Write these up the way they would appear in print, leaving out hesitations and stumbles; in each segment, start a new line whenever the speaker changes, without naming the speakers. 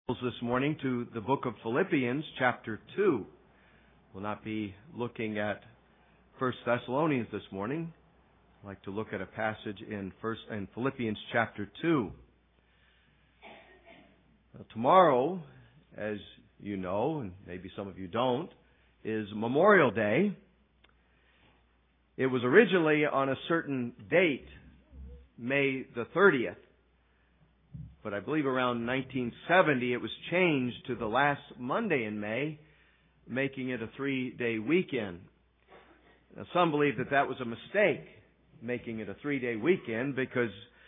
This morning to the book of Philippians, chapter 2. We'll not be looking at 1 Thessalonians this morning. I'd like to look at a passage in Philippians chapter 2. Tomorrow, as you know, and maybe some of you don't, is Memorial Day. It was originally on a certain date, May the 30th. But I believe around 1970 it was changed to the last Monday in May, making it a 3-day weekend. Now, some believe that that was a mistake, making it a 3-day weekend, because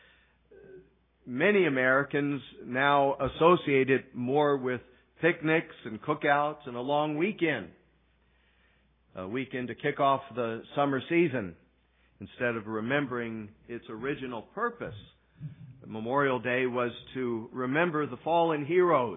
many Americans now associate it more with picnics and cookouts and a long weekend. A weekend to kick off the summer season instead of remembering its original purpose. Memorial Day was to remember the fallen heroes.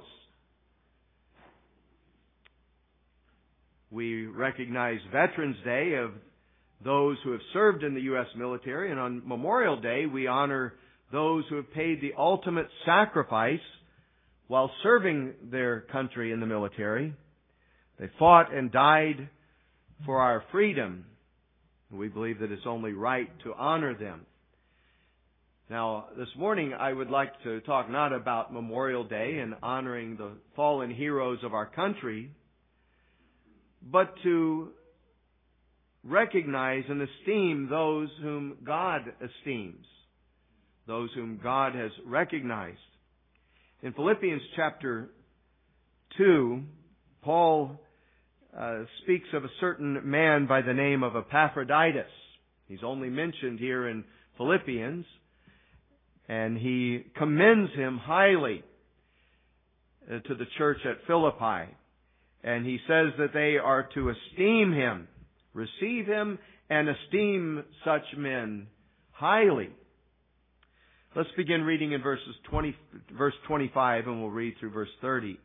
We recognize Veterans Day of those who have served in the U.S. military, and on Memorial Day we honor those who have paid the ultimate sacrifice while serving their country in the military. They fought and died for our freedom. We believe that it's only right to honor them. Now, this morning I would like to talk not about Memorial Day and honoring the fallen heroes of our country, but to recognize and esteem those whom God esteems, those whom God has recognized. In Philippians chapter 2, Paul speaks of a certain man by the name of Epaphroditus. He's only mentioned here in Philippians. And he commends him highly to the church at Philippi. And he says that they are to esteem him, receive him, and esteem such men highly. Let's begin reading in verse 25, and we'll read through verse 30.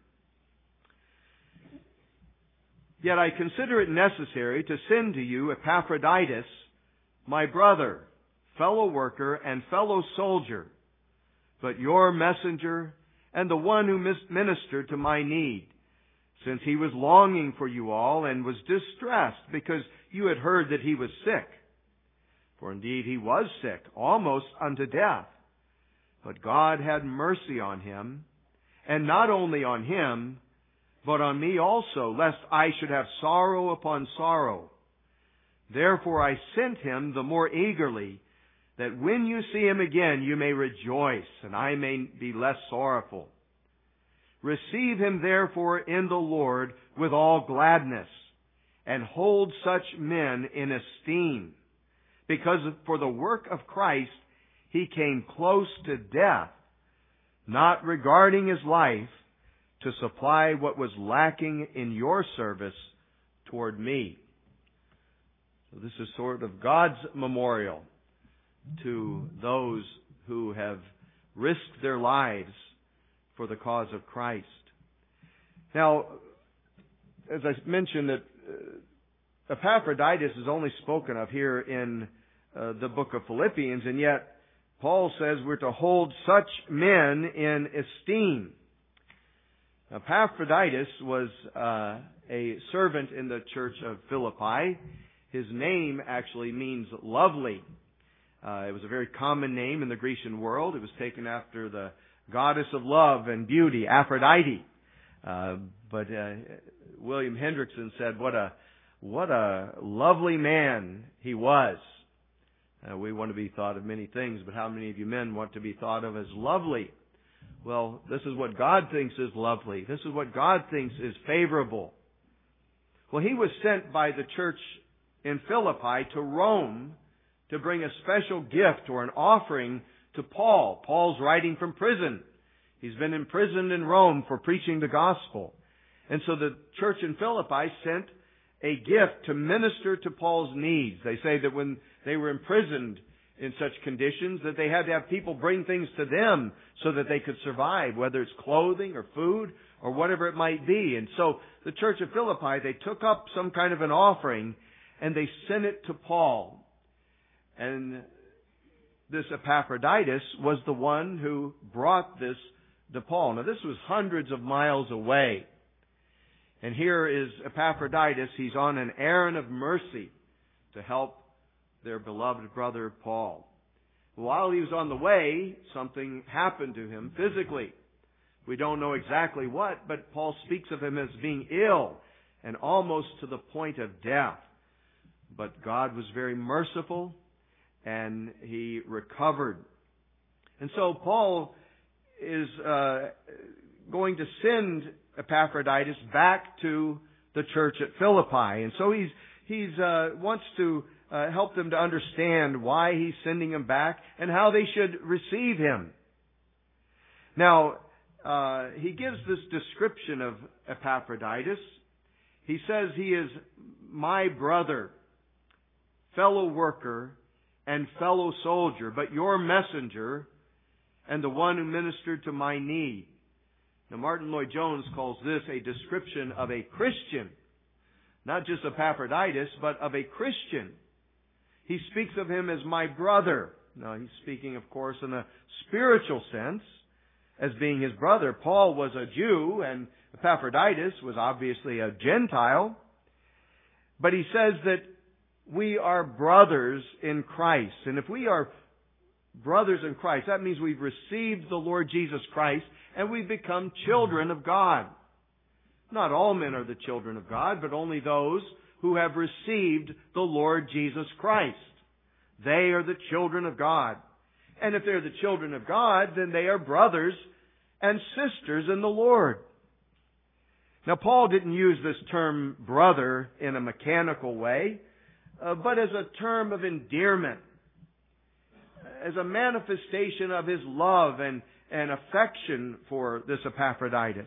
Yet I consider it necessary to send to you Epaphroditus, my brother, fellow worker and fellow soldier, but your messenger and the one who ministered to my need, since he was longing for you all and was distressed because you had heard that he was sick. For indeed he was sick, almost unto death. But God had mercy on him, and not only on him, but on me also, lest I should have sorrow upon sorrow. Therefore I sent him the more eagerly, that when you see him again, you may rejoice, and I may be less sorrowful. Receive him therefore in the Lord with all gladness, and hold such men in esteem, because for the work of Christ he came close to death, not regarding his life, to supply what was lacking in your service toward me. So this is sort of God's memorial to those who have risked their lives for the cause of Christ. Now, as I mentioned, that Epaphroditus is only spoken of here in the book of Philippians, and yet Paul says we're to hold such men in esteem. Epaphroditus was a servant in the church of Philippi. His name actually means lovely. It was a very common name in the Grecian world. It was taken after the goddess of love and beauty, Aphrodite. But William Hendrickson said, what a lovely man he was. We want to be thought of many things, but how many of you men want to be thought of as lovely? Well, this is what God thinks is lovely. This is what God thinks is favorable. Well, he was sent by the church in Philippi to Rome to bring a special gift or an offering to Paul. Paul's writing from prison. He's been imprisoned in Rome for preaching the gospel. And so the church in Philippi sent a gift to minister to Paul's needs. They say that when they were imprisoned in such conditions, that they had to have people bring things to them so that they could survive, whether it's clothing or food or whatever it might be. And so the church of Philippi, they took up some kind of an offering and they sent it to Paul. And this Epaphroditus was the one who brought this to Paul. Now, this was hundreds of miles away. And here is Epaphroditus. He's on an errand of mercy to help their beloved brother Paul. While he was on the way, something happened to him physically. We don't know exactly what, but Paul speaks of him as being ill and almost to the point of death. But God was very merciful, and he recovered. And so Paul is going to send Epaphroditus back to the church at Philippi. And so he wants to help them to understand why he's sending him back and how they should receive him. Now, he gives this description of Epaphroditus. He says he is my brother, fellow worker, and fellow soldier, but your messenger and the one who ministered to my need. Now, Martin Lloyd-Jones calls this a description of a Christian. Not just Epaphroditus, but of a Christian. He speaks of him as my brother. Now, he's speaking, of course, in a spiritual sense, as being his brother. Paul was a Jew, and Epaphroditus was obviously a Gentile. But he says that we are brothers in Christ. And if we are brothers in Christ, that means we've received the Lord Jesus Christ and we've become children of God. Not all men are the children of God, but only those who have received the Lord Jesus Christ. They are the children of God. And if they're the children of God, then they are brothers and sisters in the Lord. Now, Paul didn't use this term brother in a mechanical way, but as a term of endearment, as a manifestation of his love and affection for this Epaphroditus.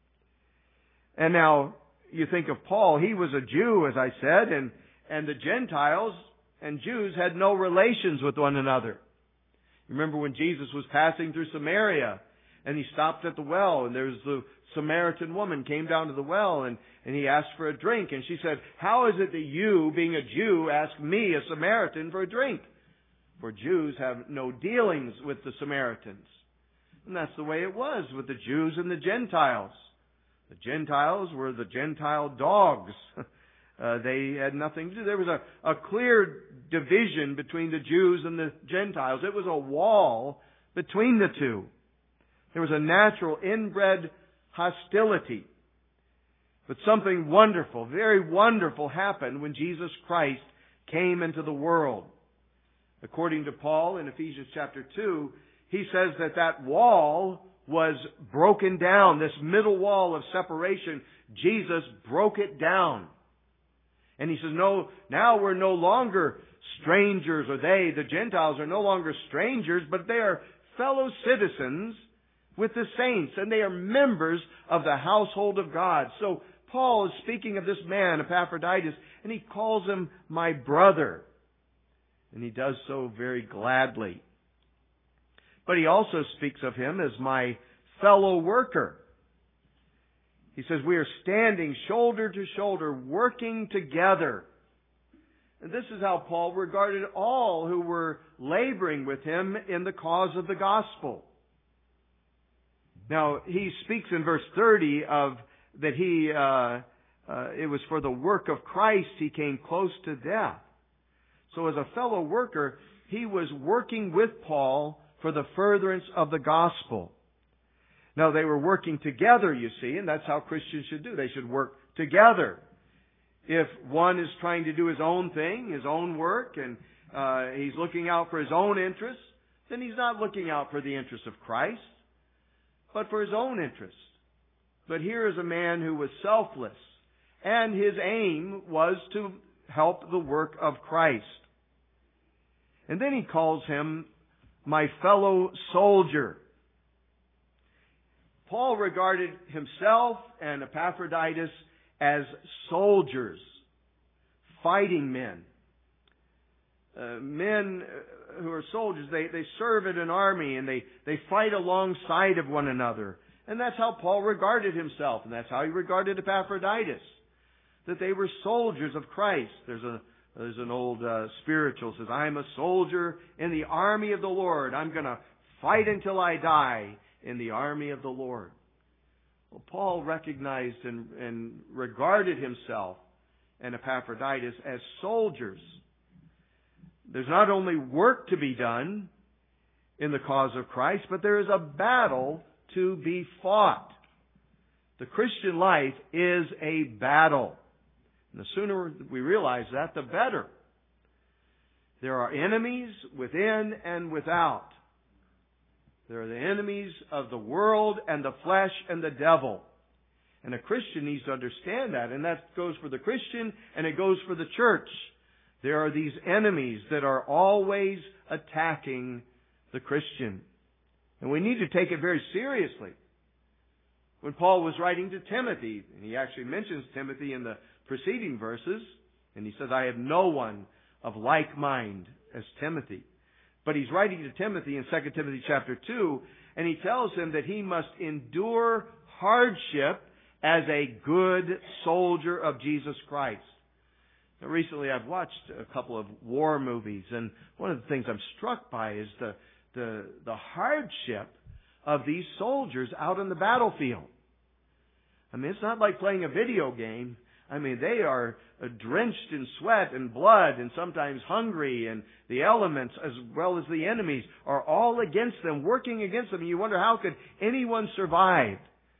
And now, you think of Paul, he was a Jew, as I said, and the Gentiles and Jews had no relations with one another. Remember when Jesus was passing through Samaria, and he stopped at the well, and there was the Samaritan woman came down to the well, and he asked for a drink, and she said, "How is it that you, being a Jew, ask me, a Samaritan, for a drink?" For Jews have no dealings with the Samaritans. And that's the way it was with the Jews and the Gentiles. The Gentiles were the Gentile dogs. They had nothing to do. There was a clear division between the Jews and the Gentiles. It was a wall between the two. There was a natural inbred hostility. But something wonderful, very wonderful happened when Jesus Christ came into the world. According to Paul in Ephesians chapter 2, he says that wall was broken down. This middle wall of separation, Jesus broke it down. And he says, no, now we're no longer strangers, or the Gentiles are no longer strangers, but they are fellow citizens with the saints, and they are members of the household of God. So Paul is speaking of this man, Epaphroditus, and he calls him my brother. And he does so very gladly. But he also speaks of him as my fellow worker. He says we are standing shoulder to shoulder, working together. And this is how Paul regarded all who were laboring with him in the cause of the gospel. Now, he speaks in verse 30 of that it was for the work of Christ he came close to death. So as a fellow worker, he was working with Paul for the furtherance of the gospel. Now, they were working together, you see, and that's how Christians should do. They should work together. If one is trying to do his own thing, his own work, and he's looking out for his own interests, then he's not looking out for the interests of Christ, but for his own interests. But here is a man who was selfless, and his aim was to help the work of Christ. And then he calls him my fellow soldier. Paul regarded himself and Epaphroditus as soldiers, fighting men. Men who are soldiers, they serve in an army and they fight alongside of one another. And that's how Paul regarded himself, and that's how he regarded Epaphroditus, that they were soldiers of Christ. There's an old spiritual says, "I'm a soldier in the army of the Lord. I'm going to fight until I die, in the army of the Lord. Well, Paul recognized and regarded himself and Epaphroditus as soldiers. There's not only work to be done in the cause of Christ, but there is a battle to be fought. The Christian life is a battle. And the sooner we realize that, the better. There are enemies within and without. There are the enemies of the world and the flesh and the devil. And a Christian needs to understand that. And that goes for the Christian and it goes for the church. There are these enemies that are always attacking the Christian. And we need to take it very seriously. When Paul was writing to Timothy, and he actually mentions Timothy in the preceding verses, and he says, I have no one of like mind as Timothy. But he's writing to Timothy in 2 Timothy chapter 2, and he tells him that he must endure hardship as a good soldier of Jesus Christ. Now, recently I've watched a couple of war movies, and one of the things I'm struck by is the hardship of these soldiers out on the battlefield. I mean, it's not like playing a video game. I mean, they are drenched in sweat and blood and sometimes hungry, and the elements as well as the enemies are all against them, working against them. And you wonder, how could anyone survive?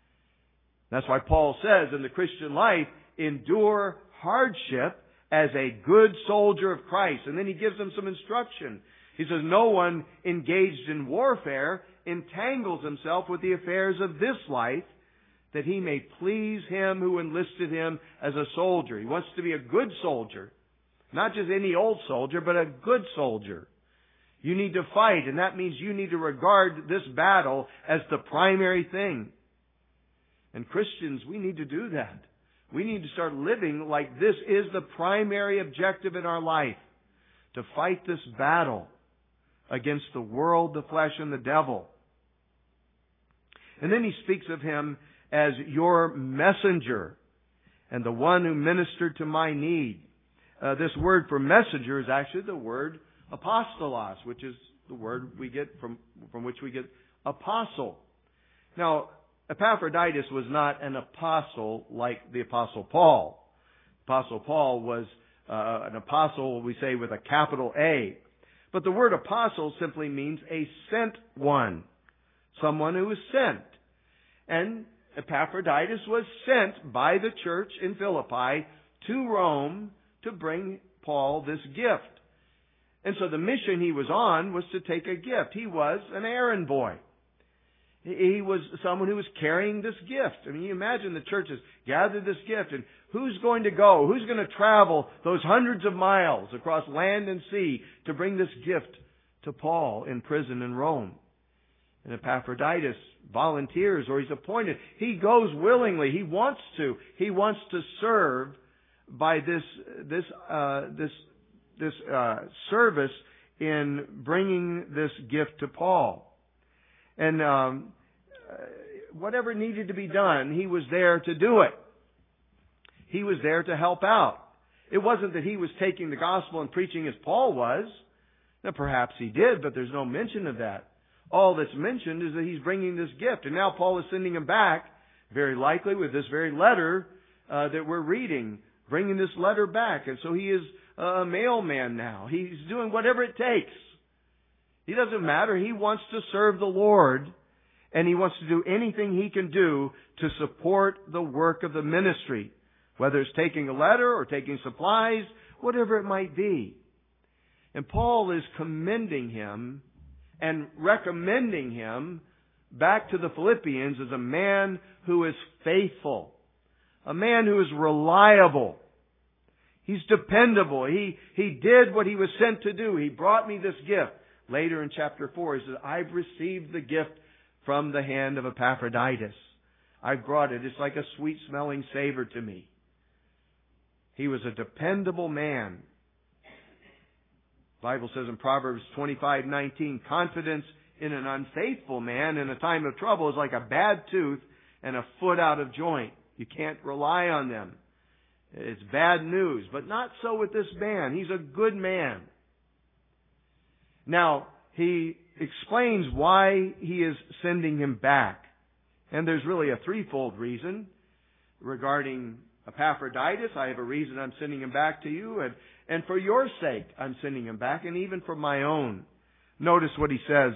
That's why Paul says in the Christian life, endure hardship as a good soldier of Christ. And then he gives them some instruction. He says, no one engaged in warfare entangles himself with the affairs of this life, that he may please him who enlisted him as a soldier. He wants to be a good soldier. Not just any old soldier, but a good soldier. You need to fight, and that means you need to regard this battle as the primary thing. And Christians, we need to do that. We need to start living like this is the primary objective in our life. To fight this battle against the world, the flesh, and the devil. And then he speaks of him as your messenger and the one who ministered to my need. This word for messenger is actually the word apostolos, which is the word we get from which we get apostle. Now, Epaphroditus was not an apostle like the Apostle Paul. Apostle Paul was an apostle, we say, with a capital A. But the word apostle simply means a sent one. Someone who is sent. And Epaphroditus was sent by the church in Philippi to Rome to bring Paul this gift. And so the mission he was on was to take a gift. He was an errand boy. He was someone who was carrying this gift. I mean, you imagine the church has gathered this gift, and who's going to go? Who's going to travel those hundreds of miles across land and sea to bring this gift to Paul in prison in Rome? And Epaphroditus volunteers, or he's appointed. He goes willingly. He wants to. He wants to serve by this service in bringing this gift to Paul. And whatever needed to be done, he was there to do it. He was there to help out. It wasn't that he was taking the gospel and preaching as Paul was. Now, perhaps he did, but there's no mention of that. All that's mentioned is that he's bringing this gift. And now Paul is sending him back, very likely with this very letter that we're reading, bringing this letter back. And so he is a mailman now. He's doing whatever it takes. He doesn't matter. He wants to serve the Lord, and he wants to do anything he can do to support the work of the ministry, whether it's taking a letter or taking supplies, whatever it might be. And Paul is commending him and recommending him back to the Philippians as a man who is faithful, a man who is reliable. He's dependable. He did what he was sent to do. He brought me this gift. Later in chapter 4, he says, I've received the gift from the hand of Epaphroditus. I've brought it. It's like a sweet-smelling savor to me. He was a dependable man. The Bible says in Proverbs 25:19, confidence in an unfaithful man in a time of trouble is like a bad tooth and a foot out of joint. You can't rely on them. It's bad news. But not so with this man. He's a good man. Now, he explains why he is sending him back. And there's really a threefold reason. Regarding Epaphroditus, I have a reason I'm sending him back to you, and for your sake I'm sending him back, and even for my own. Notice what he says.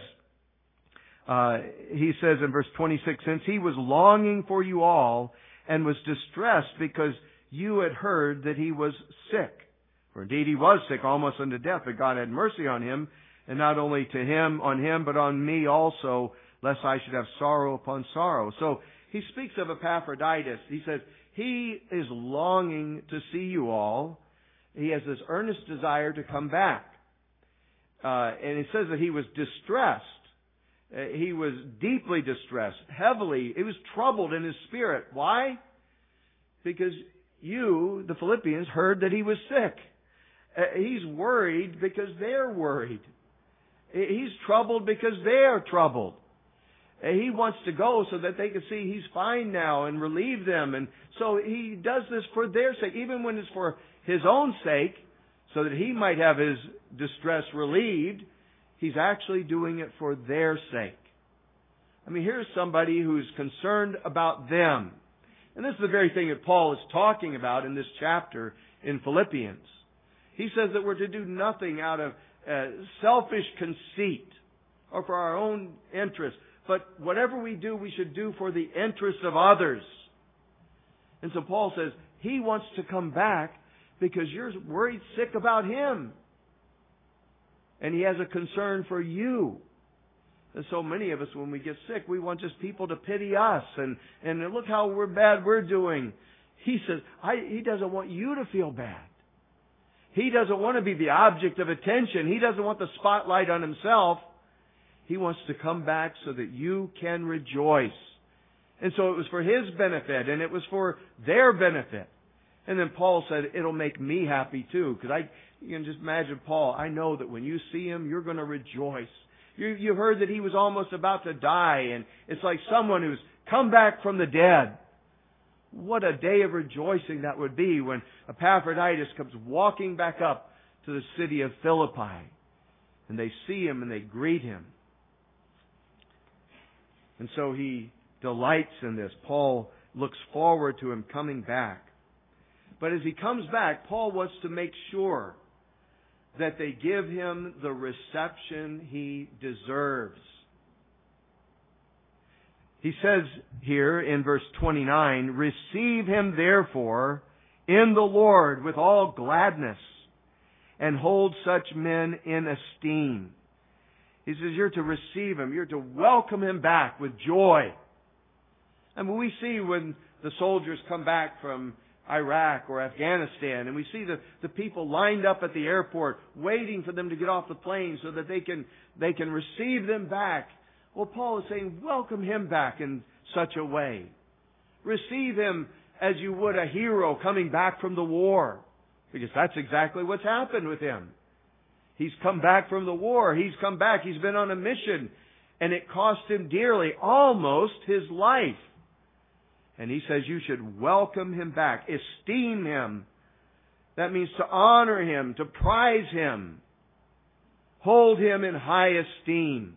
He says in verse 26, since he was longing for you all and was distressed because you had heard that he was sick. For indeed he was sick almost unto death, but God had mercy on him, and not only on him, but on me also, lest I should have sorrow upon sorrow. So he speaks of Epaphroditus. He says, he is longing to see you all. He has this earnest desire to come back. And it says that he was distressed. He was deeply distressed, heavily. He was troubled in his spirit. Why? Because you, the Philippians, heard that he was sick. He's worried because they're worried. He's troubled because they're troubled. He wants to go so that they can see he's fine now and relieve them. And so he does this for their sake, even when it's for his own sake, so that he might have his distress relieved. He's actually doing it for their sake. I mean, here's somebody who's concerned about them. And this is the very thing that Paul is talking about in this chapter in Philippians. He says that we're to do nothing out of selfish conceit or for our own interest. But whatever we do, we should do for the interest of others. And so Paul says he wants to come back because you're worried sick about him. And he has a concern for you. And so many of us, when we get sick, we want just people to pity us. And look how bad we're doing. He says, he doesn't want you to feel bad. He doesn't want to be the object of attention. He doesn't want the spotlight on himself. He wants to come back so that you can rejoice. And so it was for his benefit, and it was for their benefit. And then Paul said, it'll make me happy too. Because you can just imagine Paul. I know that when you see him, you're going to rejoice. You heard that he was almost about to die, and it's like someone who's come back from the dead. What a day of rejoicing that would be when Epaphroditus comes walking back up to the city of Philippi. And they see him and they greet him. And so he delights in this. Paul looks forward to him coming back. But as he comes back, Paul wants to make sure that they give him the reception he deserves. He says here in verse 29, receive him therefore in the Lord with all gladness, and hold such men in esteem. He says you're to receive him. You're to welcome him back with joy. And when we see when the soldiers come back from Iraq or Afghanistan, and we see the people lined up at the airport waiting for them to get off the plane so that they can receive them back. Well, Paul is saying, welcome him back in such a way. Receive him as you would a hero coming back from the war. Because that's exactly what's happened with him. He's come back from the war. He's come back. He's been on a mission. And it cost him dearly, almost his life. And he says you should welcome him back. Esteem him. That means to honor him, to prize him. Hold him in high esteem.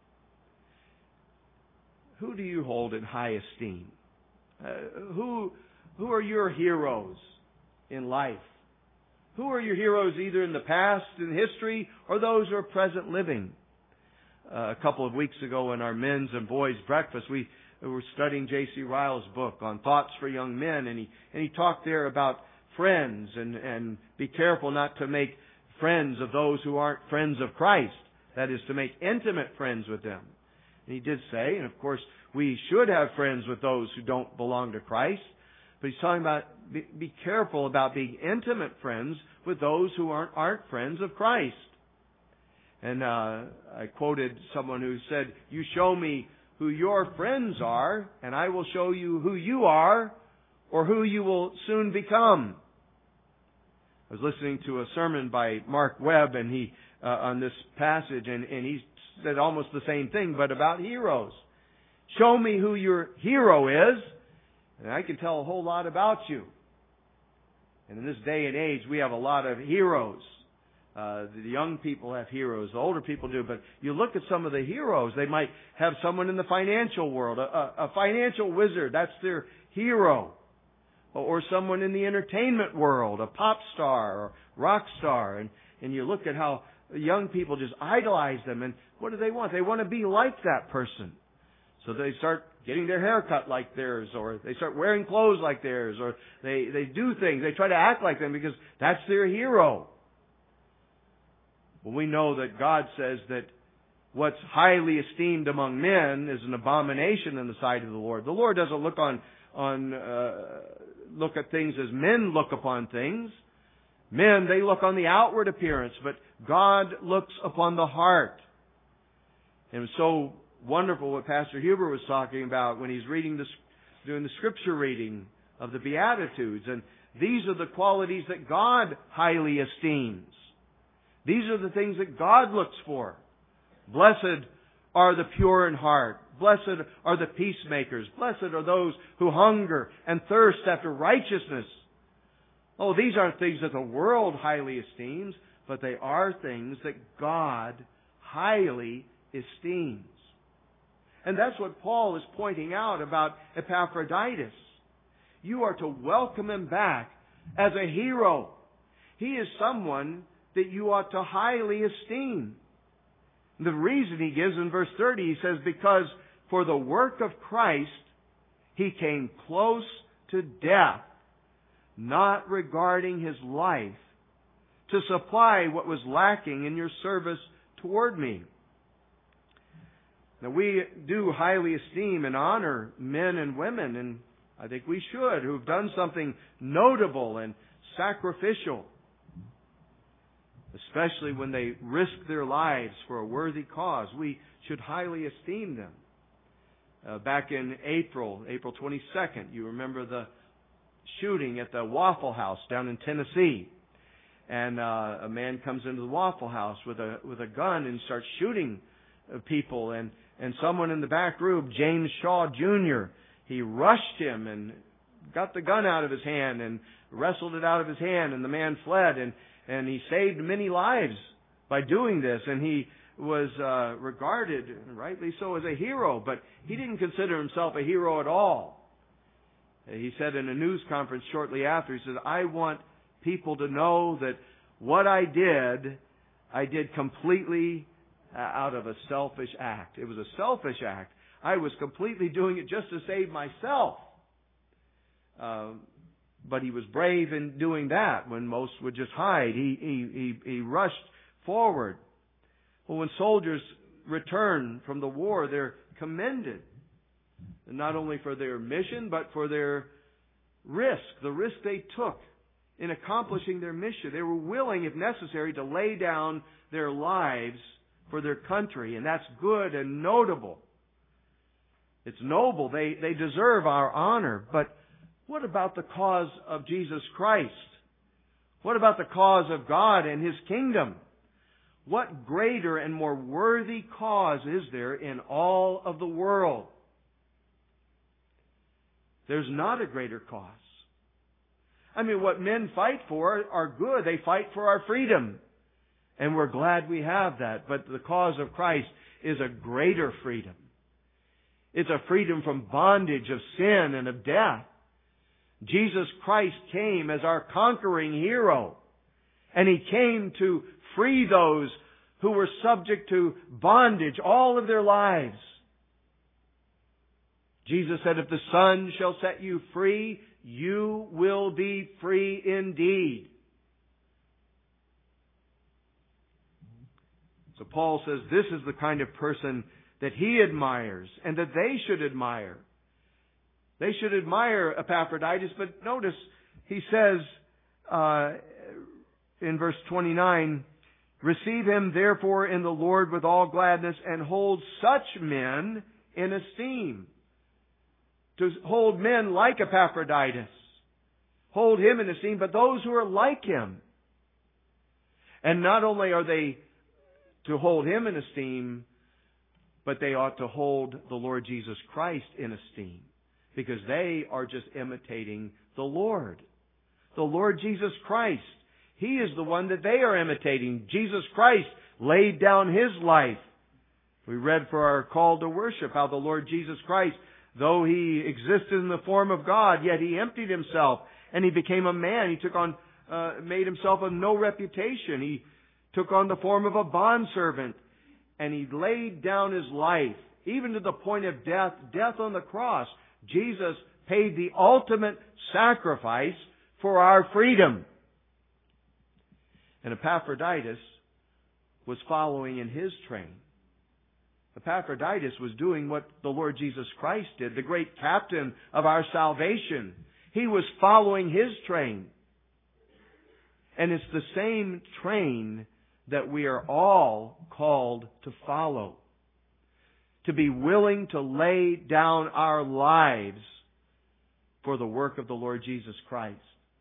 Who do you hold in high esteem? Who are your heroes in life? Who are your heroes either in the past, in history, or those who are present living? A couple of weeks ago in our men's and boys' breakfast, we were studying J.C. Ryle's book on Thoughts for Young Men, and he talked there about friends and be careful not to make friends of those who aren't friends of Christ. That is, to make intimate friends with them. And he did say, and of course we should have friends with those who don't belong to Christ, but he's talking about be careful about being intimate friends with those who aren't friends of Christ. And I quoted someone who said, you show me who your friends are, and I will show you who you are, or who you will soon become. I was listening to a sermon by Mark Webb, and he on this passage, and he said almost the same thing, but about heroes. Show me who your hero is, and I can tell a whole lot about you. And in this day and age, we have a lot of heroes. The young people have heroes. The older people do. But you look at some of the heroes. They might have someone in the financial world, a financial wizard. That's their hero. Or someone in the entertainment world, a pop star or rock star. And you look at how young people just idolize them. And what do they want? They want to be like that person. So they start getting their hair cut like theirs, or they start wearing clothes like theirs, or they do things. They try to act like them because that's their hero. Well, we know that God says that what's highly esteemed among men is an abomination in the sight of the Lord. The Lord doesn't look look at things as men look upon things. Men, they look on the outward appearance, but God looks upon the heart. And it's so wonderful what Pastor Huber was talking about when he's doing the scripture reading of the Beatitudes. And these are the qualities that God highly esteems. These are the things that God looks for. Blessed are the pure in heart. Blessed are the peacemakers. Blessed are those who hunger and thirst after righteousness. Oh, these aren't things that the world highly esteems, but they are things that God highly esteems. And that's what Paul is pointing out about Epaphroditus. You are to welcome him back as a hero. He is someone that you ought to highly esteem. The reason he gives in verse 30, he says, because for the work of Christ, he came close to death, not regarding his life, to supply what was lacking in your service toward me. Now, we do highly esteem and honor men and women, and I think we should, who've done something notable and sacrificial, especially when they risk their lives for a worthy cause. We should highly esteem them. Back in April 22nd, you remember the shooting at the Waffle House down in Tennessee. And a man comes into the Waffle House with a gun and starts shooting people. And someone in the back room, James Shaw Jr., he rushed him and got the gun out of his hand and wrestled it out of his hand, and the man fled. And he saved many lives by doing this. And he was regarded, rightly so, as a hero. But he didn't consider himself a hero at all. He said in a news conference shortly after, he said, I want people to know that what I did completely out of a selfish act. It was a selfish act. I was completely doing it just to save myself. But he was brave in doing that when most would just hide. He rushed forward. Well, when soldiers return from the war, they're commended. And not only for their mission, but for their risk, the risk they took in accomplishing their mission. They were willing, if necessary, to lay down their lives for their country. And that's good and notable. It's noble. They deserve our honor. But what about the cause of Jesus Christ? What about the cause of God and His kingdom? What greater and more worthy cause is there in all of the world? There's not a greater cause. I mean, what men fight for are good. They fight for our freedom. And we're glad we have that. But the cause of Christ is a greater freedom. It's a freedom from bondage of sin and of death. Jesus Christ came as our conquering hero. And He came to free those who were subject to bondage all of their lives. Jesus said, if the Son shall set you free, you will be free indeed. So Paul says this is the kind of person that he admires and that they should admire. They should admire Epaphroditus, but notice he says in verse 29, receive him therefore in the Lord with all gladness and hold such men in esteem. To hold men like Epaphroditus. Hold him in esteem, but those who are like him. And not only are they to hold him in esteem, but they ought to hold the Lord Jesus Christ in esteem. Because they are just imitating the Lord. The Lord Jesus Christ. He is the one that they are imitating. Jesus Christ laid down His life. We read for our call to worship how the Lord Jesus Christ, though He existed in the form of God, yet He emptied Himself and He became a man. He took on, made Himself of no reputation. He took on the form of a bondservant, and He laid down His life, even to the point of death, death on the cross. Jesus paid the ultimate sacrifice for our freedom. And Epaphroditus was following in His train. Epaphroditus was doing what the Lord Jesus Christ did, the great captain of our salvation. He was following His train. And it's the same train that we are all called to follow. To be willing to lay down our lives for the work of the Lord Jesus Christ.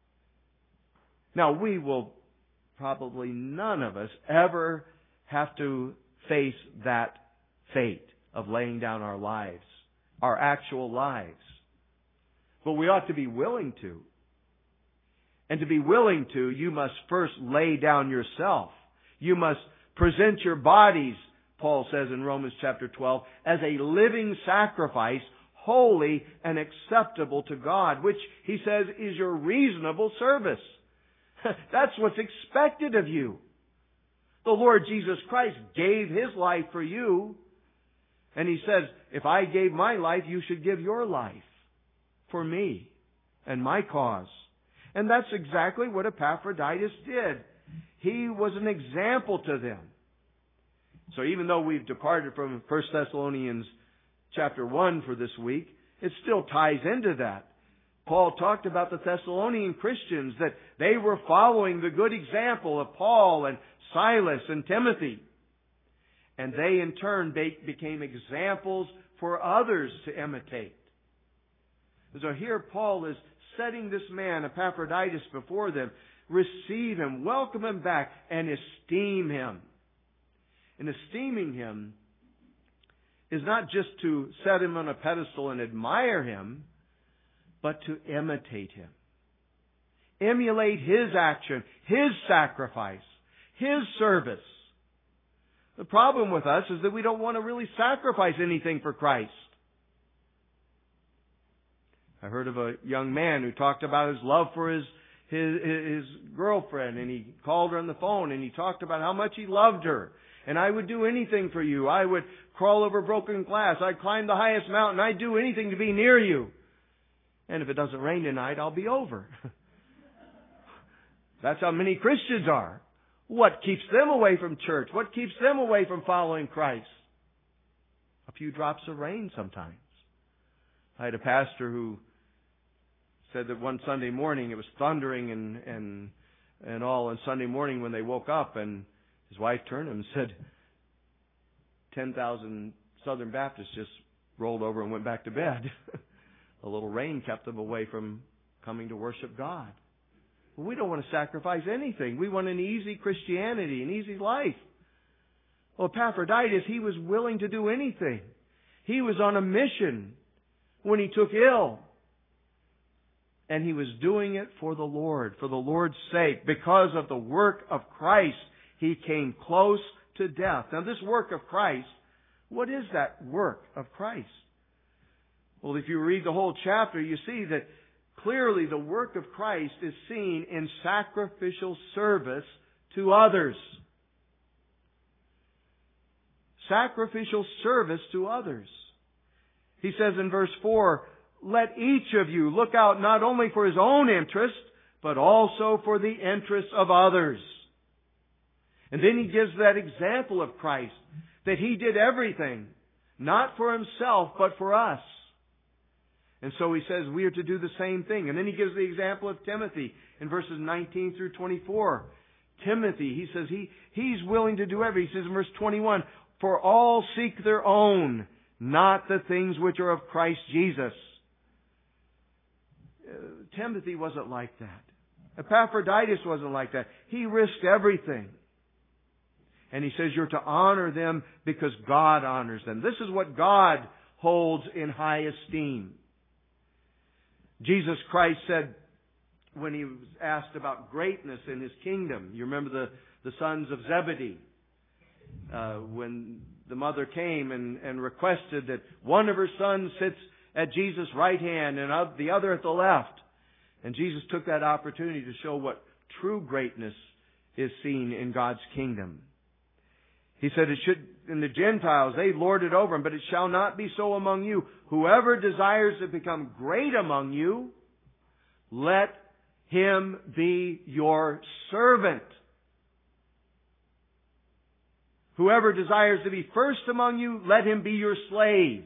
Now, we will probably none of us ever have to face that fate of laying down our lives, our actual lives. But we ought to be willing to. And to be willing to, you must first lay down yourself. You must present your bodies, Paul says in Romans chapter 12, as a living sacrifice, holy and acceptable to God, which he says is your reasonable service. That's what's expected of you. The Lord Jesus Christ gave His life for you. And He says, if I gave my life, you should give your life for me and my cause. And that's exactly what Epaphroditus did. He was an example to them. So even though we've departed from 1 Thessalonians chapter 1 for this week, it still ties into that. Paul talked about the Thessalonian Christians, that they were following the good example of Paul and Silas and Timothy. And they in turn became examples for others to imitate. So here Paul is setting this man, Epaphroditus, before them. Receive him, welcome him back, and esteem him. And esteeming him is not just to set him on a pedestal and admire him, but to imitate him. Emulate his action, his sacrifice, his service. The problem with us is that we don't want to really sacrifice anything for Christ. I heard of a young man who talked about his love for his girlfriend, and he called her on the phone and he talked about how much he loved her. And I would do anything for you. I would crawl over broken glass. I'd climb the highest mountain. I'd do anything to be near you. And if it doesn't rain tonight, I'll be over. That's how many Christians are. What keeps them away from church? What keeps them away from following Christ? A few drops of rain sometimes. I had a pastor who said that one Sunday morning it was thundering and all, and Sunday morning when they woke up and his wife turned to him and said, 10,000 Southern Baptists just rolled over and went back to bed. A little rain kept them away from coming to worship God. Well, we don't want to sacrifice anything. We want an easy Christianity, an easy life. Well, Epaphroditus, he was willing to do anything. He was on a mission when he took ill. And he was doing it for the Lord's sake. Because of the work of Christ, he came close to death. Now, this work of Christ, what is that work of Christ? Well, if you read the whole chapter, you see that clearly the work of Christ is seen in sacrificial service to others. Sacrificial service to others. He says in verse 4, let each of you look out not only for his own interest, but also for the interest of others. And then he gives that example of Christ, that he did everything, not for himself, but for us. And so he says we are to do the same thing. And then he gives the example of Timothy in verses 19 through 24. Timothy, he says he's willing to do everything. He says in verse 21, for all seek their own, not the things which are of Christ Jesus. Timothy wasn't like that. Epaphroditus wasn't like that. He risked everything. And he says you're to honor them because God honors them. This is what God holds in high esteem. Jesus Christ said, when he was asked about greatness in his kingdom. You remember the sons of Zebedee. When the mother came and requested that one of her sons sits at Jesus' right hand and the other at the left. And Jesus took that opportunity to show what true greatness is seen in God's kingdom. He said, it should, in the Gentiles, they lord it over them, but it shall not be so among you. Whoever desires to become great among you, let him be your servant. Whoever desires to be first among you, let him be your slave.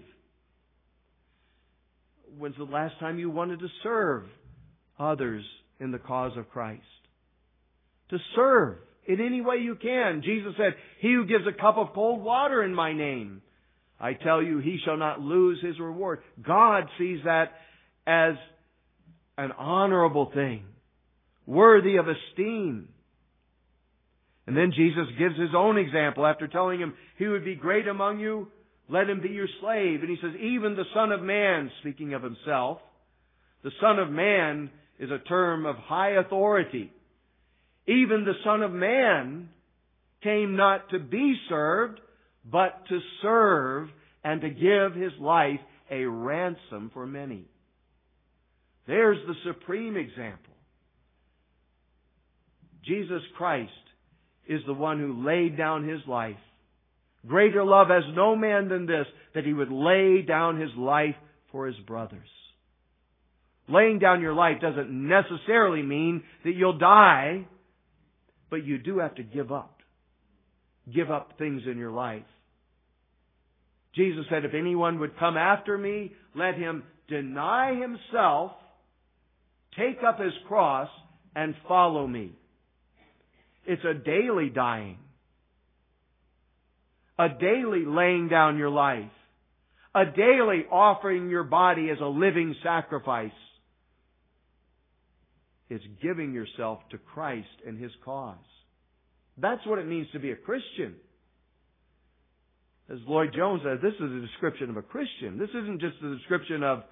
When's the last time you wanted to serve others in the cause of Christ? To serve in any way you can. Jesus said, he who gives a cup of cold water in my name, I tell you, he shall not lose his reward. God sees that as an honorable thing, worthy of esteem. And then Jesus gives his own example after telling him he would be great among you. Let him be your slave. And he says, even the Son of Man, speaking of himself, the Son of Man is a term of high authority. Even the Son of Man came not to be served, but to serve and to give his life a ransom for many. There's the supreme example. Jesus Christ is the one who laid down his life. Greater love has no man than this, that he would lay down his life for his brothers. Laying down your life doesn't necessarily mean that you'll die, but you do have to give up. Give up things in your life. Jesus said, if anyone would come after me, let him deny himself, take up his cross, and follow me. It's a daily dying. A daily laying down your life. A daily offering your body as a living sacrifice. It's giving yourself to Christ and His cause. That's what it means to be a Christian. As Lloyd Jones says, this is a description of a Christian. This isn't just a description of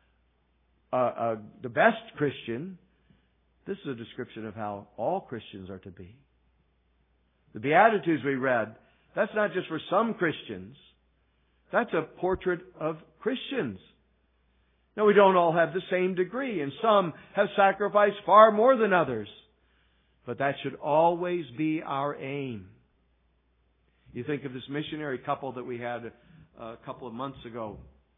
the best Christian. This is a description of how all Christians are to be. The Beatitudes we read, that's not just for some Christians. That's a portrait of Christians. Now, we don't all have the same degree, and some have sacrificed far more than others. But that should always be our aim. You think of this missionary couple that we had a couple of months ago.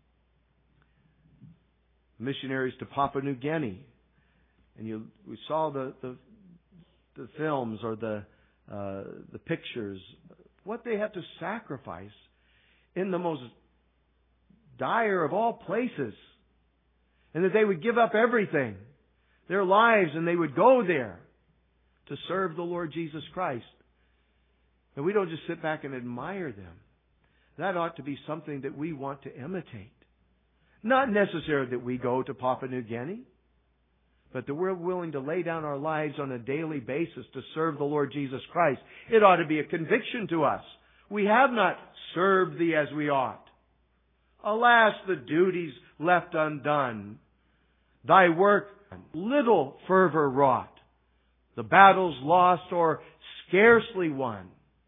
Missionaries to Papua New Guinea. And we saw the films or the pictures, what they have to sacrifice in the most dire of all places. And that they would give up everything, their lives, and they would go there to serve the Lord Jesus Christ. And we don't just sit back and admire them. That ought to be something that we want to imitate. Not necessarily that we go to Papua New Guinea, but that we're willing to lay down our lives on a daily basis to serve the Lord Jesus Christ. It ought to be a conviction to us. We have not served Thee as we ought. Alas, the duties left undone. Thy work little fervor wrought. The battles lost or scarcely won.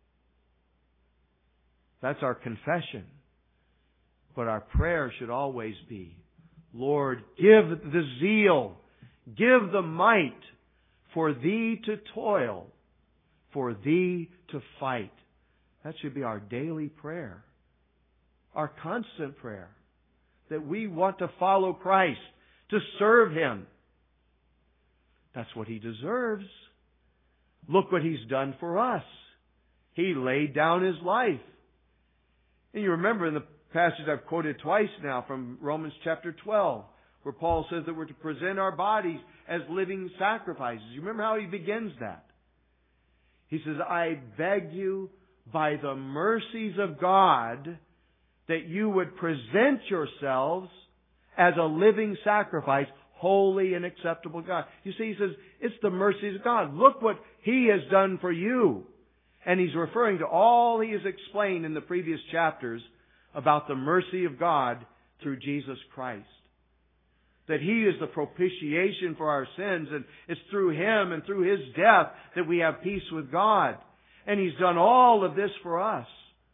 That's our confession. But our prayer should always be, Lord, give the zeal, give the might for Thee to toil, for Thee to fight. That should be our daily prayer, our constant prayer, that we want to follow Christ, to serve Him. That's what He deserves. Look what He's done for us. He laid down His life. And you remember in the passage I've quoted twice now from Romans chapter 12, where Paul says that we're to present our bodies as living sacrifices. You remember how he begins that? He says, I beg you by the mercies of God that you would present yourselves as a living sacrifice, holy and acceptable to God. You see, he says, it's the mercies of God. Look what He has done for you. And he's referring to all he has explained in the previous chapters about the mercy of God through Jesus Christ. that He is the propitiation for our sins, and it's through Him and through His death that we have peace with God. And He's done all of this for us.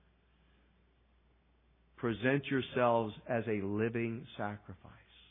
Present yourselves as a living sacrifice.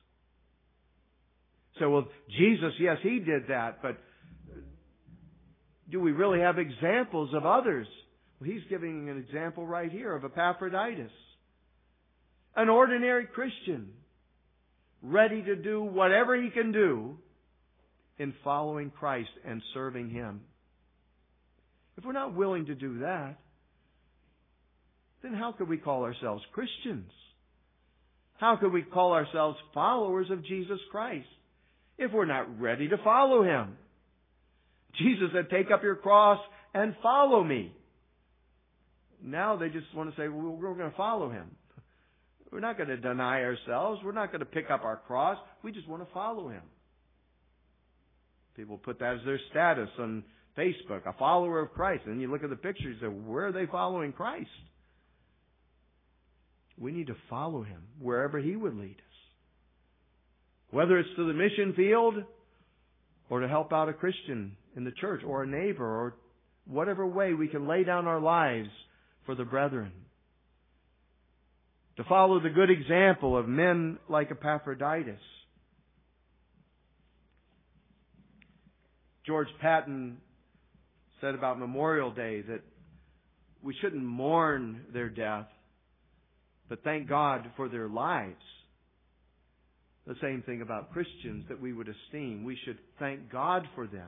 So, well, Jesus, yes, He did that, but do we really have examples of others? Well, He's giving an example right here of Epaphroditus. An ordinary Christian, ready to do whatever he can do in following Christ and serving Him. If we're not willing to do that, then how could we call ourselves Christians? How could we call ourselves followers of Jesus Christ if we're not ready to follow Him? Jesus said, take up your cross and follow me. Now they just want to say, well, we're going to follow Him. We're not going to deny ourselves. We're not going to pick up our cross. We just want to follow Him. People put that as their status on Facebook, a follower of Christ. And you look at the pictures and say, where are they following Christ? We need to follow Him wherever He would lead us. Whether it's to the mission field or to help out a Christian in the church or a neighbor or whatever way we can lay down our lives for the brethren. To follow the good example of men like Epaphroditus. George Patton said about Memorial Day that we shouldn't mourn their death, but thank God for their lives. The same thing about Christians that we would esteem. We should thank God for them.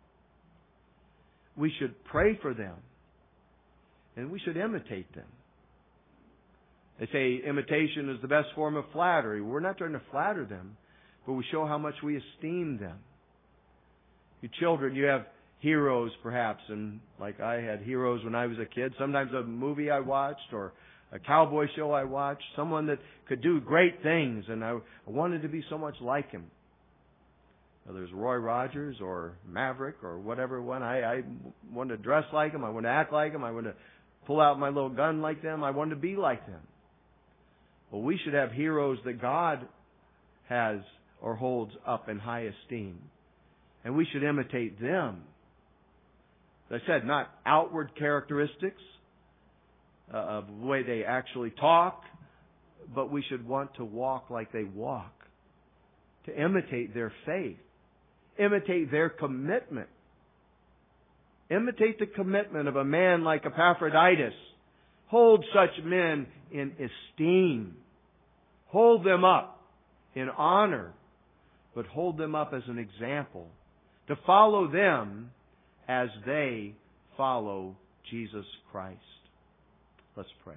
We should pray for them. And we should imitate them. They say imitation is the best form of flattery. We're not trying to flatter them, but we show how much we esteem them. You children, you have heroes perhaps, and like I had heroes when I was a kid. Sometimes a movie I watched or a cowboy show I watched, someone that could do great things, and I wanted to be so much like him. Whether it was Roy Rogers or Maverick or whatever one, I wanted to dress like him, I wanted to act like him, I wanted to pull out my little gun like them, I wanted to be like them. Well, we should have heroes that God has or holds up in high esteem. And we should imitate them. As I said, not outward characteristics of the way they actually talk, but we should want to walk like they walk. To imitate their faith. Imitate their commitment. Imitate the commitment of a man like Epaphroditus. Hold such men in esteem. Hold them up in honor, but hold them up as an example. To follow them as they follow Jesus Christ. Let's pray.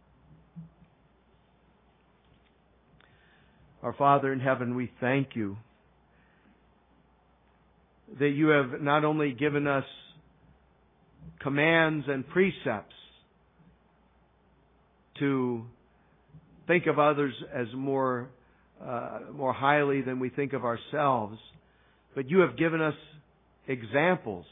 Our Father in heaven, we thank You that You have not only given us commands and precepts to think of others as more highly than we think of ourselves, but You have given us examples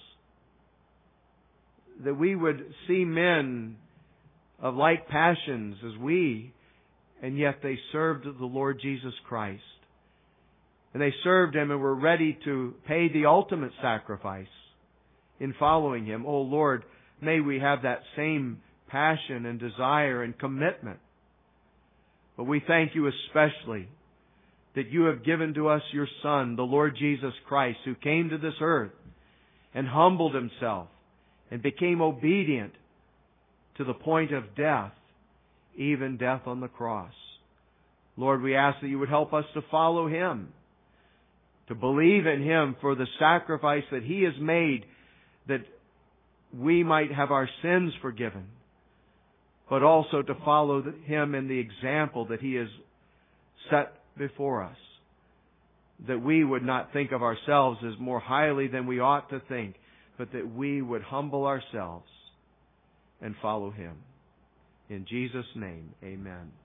that we would see men of like passions as we, and yet they served the Lord Jesus Christ. And they served Him and were ready to pay the ultimate sacrifice in following Him. Oh Lord, may we have that same passion and desire and commitment. But we thank You especially that You have given to us Your Son, the Lord Jesus Christ, who came to this earth and humbled Himself and became obedient to the point of death, even death on the cross. Lord, we ask that You would help us to follow Him, to believe in Him for the sacrifice that He has made that we might have our sins forgiven, but also to follow Him in the example that He has set before us, that we would not think of ourselves as more highly than we ought to think, but that we would humble ourselves and follow Him. In Jesus' name, amen.